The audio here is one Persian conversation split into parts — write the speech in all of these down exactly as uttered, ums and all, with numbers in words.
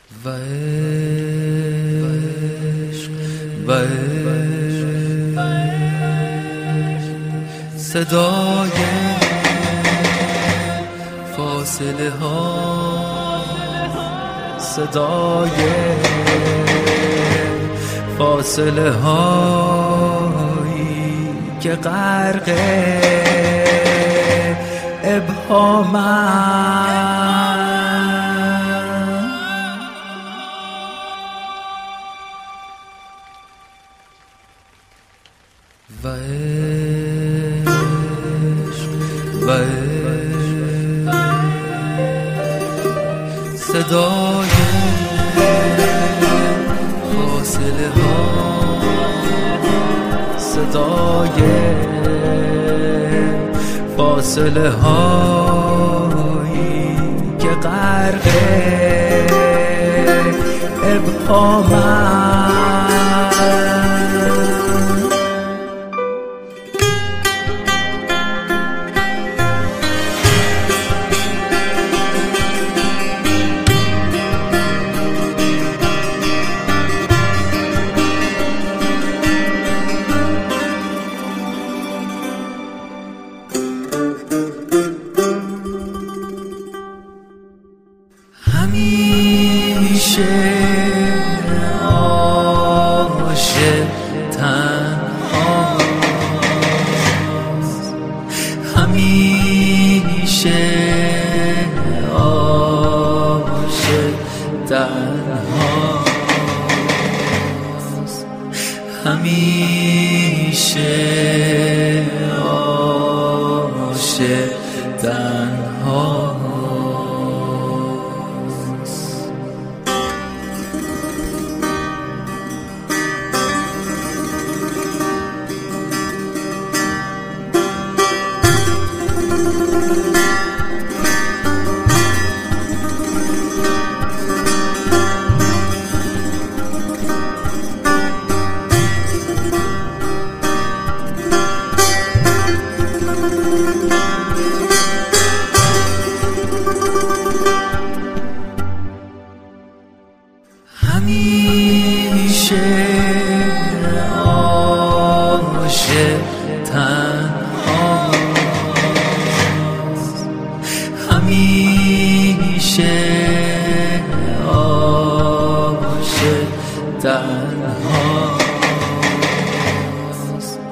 و عشق و عشق صدای فاصله ها، صدای فاصله هایی که غرق ابهامم. و عشق و عشق صدای فاصله ها، صدای فاصله هایی که غرق ابهامم. همیشه عاشق تنهاست، همیشه عاشق تنهاست، همیشه عاشق تنهاست. همیشه عاشق تنهاست، همیشه عاشق تنهاست،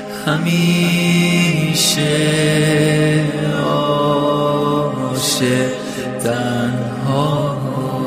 همیشه عاشق تنهاست.